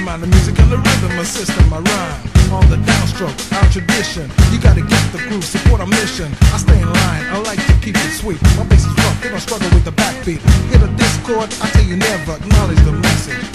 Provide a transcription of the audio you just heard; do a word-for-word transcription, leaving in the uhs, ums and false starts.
Never mind the music and the rhythm, a system, I rhyme on the downstroke, our tradition. You gotta get the groove, support our mission. I stay in line, I like to keep it sweet. My bass is rough, they don't struggle with the backbeat. Hit a discord, I tell you never acknowledge the message.